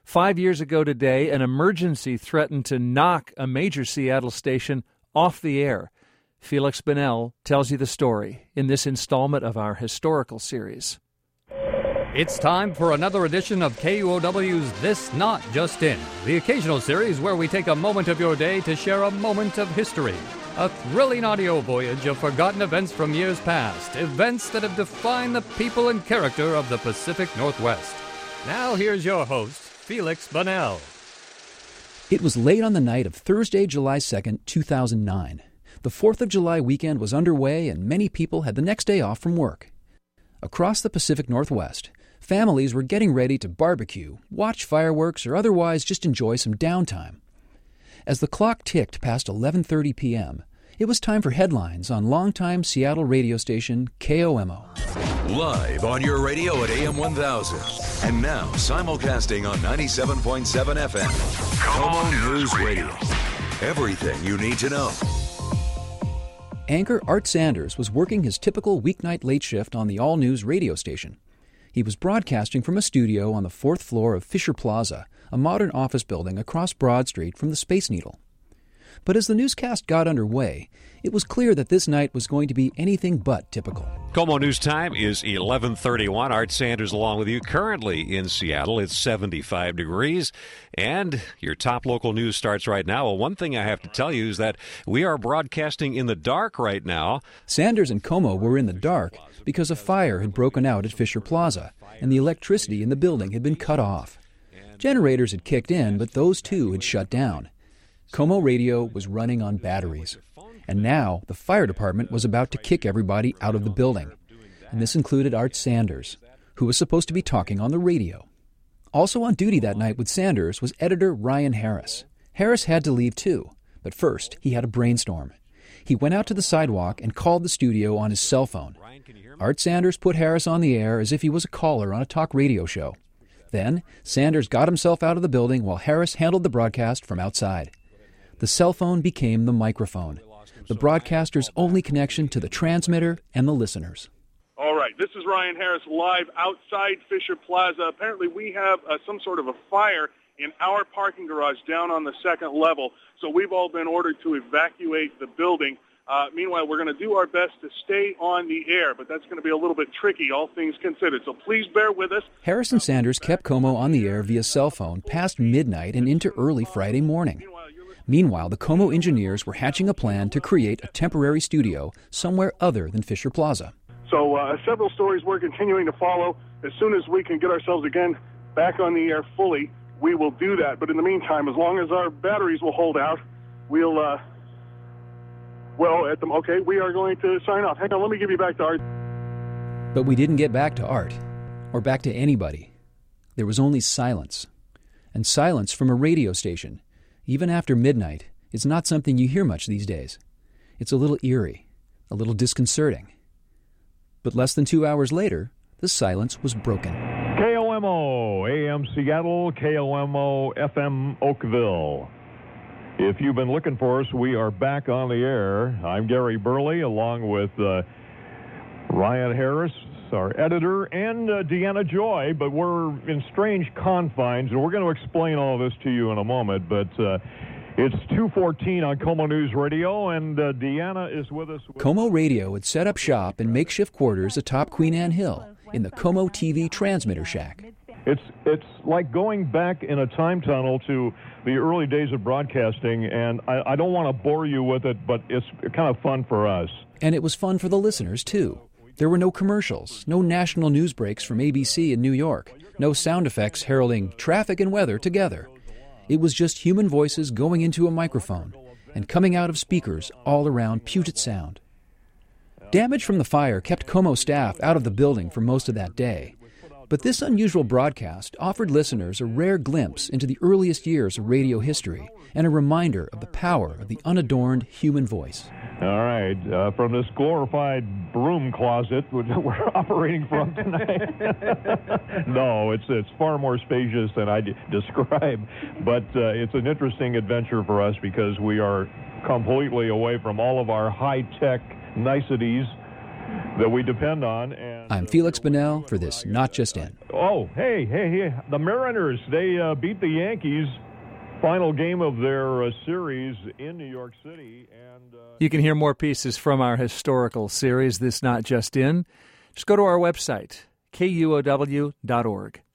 5 years ago today, an emergency threatened to knock a major Seattle station off the air. Felix Bunnell tells you the story in this installment of our historical series. It's time for another edition of KUOW's This Not Just In, the occasional series where we take a moment of your day to share a moment of history. A thrilling audio voyage of forgotten events from years past, events that have defined the people and character of the Pacific Northwest. Now here's your host, Felix Bunnell. It was late on the night of Thursday, July 2nd, 2009. The 4th of July weekend was underway and many people had the next day off from work. Across the Pacific Northwest, families were getting ready to barbecue, watch fireworks, or otherwise just enjoy some downtime. As the clock ticked past 11:30 p.m., it was time for headlines on longtime Seattle radio station KOMO. Live on your radio at AM 1000. And now simulcasting on 97.7 FM. KOMO News Radio. Everything you need to know. Anchor Art Sanders was working his typical weeknight late shift on the all-news radio station. He was broadcasting from a studio on the 4th floor of Fisher Plaza, a modern office building across Broad Street from the Space Needle. But as the newscast got underway, it was clear that this night was going to be anything but typical. KOMO News Time is 11:31. Art Sanders along with you. Currently in Seattle, it's 75 degrees, and your top local news starts right now. Well, one thing I have to tell you is that we are broadcasting in the dark right now. Sanders and KOMO were in the dark because a fire had broken out at Fisher Plaza, and the electricity in the building had been cut off. Generators had kicked in, but those too had shut down. KOMO radio was running on batteries. And now the fire department was about to kick everybody out of the building. And this included Art Sanders, who was supposed to be talking on the radio. Also on duty that night with Sanders was editor Ryan Harris. Harris had to leave too, but first he had a brainstorm. He went out to the sidewalk and called the studio on his cell phone. Art Sanders put Harris on the air as if he was a caller on a talk radio show. Then Sanders got himself out of the building while Harris handled the broadcast from outside. The cell phone became the microphone, the broadcaster's only connection to the transmitter and the listeners. All right, this is Ryan Harris live outside Fisher Plaza. Apparently we have some sort of a fire in our parking garage down on the second level, so we've all been ordered to evacuate the building. Meanwhile, we're going to do our best to stay on the air, but that's going to be a little bit tricky, all things considered, so please bear with us. Harris and Sanders kept KOMO on the air via cell phone past midnight and into early Friday morning. Meanwhile, the KOMO engineers were hatching a plan to create a temporary studio somewhere other than Fisher Plaza. So several stories we're continuing to follow. As soon as we can get ourselves again back on the air fully, we will do that. But in the meantime, as long as our batteries will hold out, we are going to sign off. Hang on, let me give you back to Art. But we didn't get back to Art, or back to anybody. There was only silence. And silence from a radio station, even after midnight, is not something you hear much these days. It's a little eerie, a little disconcerting. But less than 2 hours later, the silence was broken. KOMO, AM Seattle, KOMO, FM Oakville. If you've been looking for us, we are back on the air. I'm Gary Burley, along with Ryan Harris, our editor, and Deanna Joy, but we're in strange confines, and we're going to explain all this to you in a moment, but it's 2:14 on KOMO News Radio, and Deanna is with us. KOMO Radio had set up shop in makeshift quarters atop Queen Anne Hill in the KOMO TV transmitter shack. It's like going back in a time tunnel to the early days of broadcasting, and I don't want to bore you with it, but it's kind of fun for us. And it was fun for the listeners, too. There were no commercials, no national news breaks from ABC in New York, no sound effects heralding traffic and weather together. It was just human voices going into a microphone and coming out of speakers all around Puget Sound. Damage from the fire kept KOMO staff out of the building for most of that day. But this unusual broadcast offered listeners a rare glimpse into the earliest years of radio history and a reminder of the power of the unadorned human voice. All right, from this glorified broom closet we're operating from tonight. No, it's far more spacious than I describe, but it's an interesting adventure for us because we are completely away from all of our high-tech niceties that we depend on. And I'm Felix Bunnell for this Not Just In. Oh, hey. The Mariners, they beat the Yankees. Final game of their series in New York City. And you can hear more pieces from our historical series, This Not Just In. Just go to our website, kuow.org.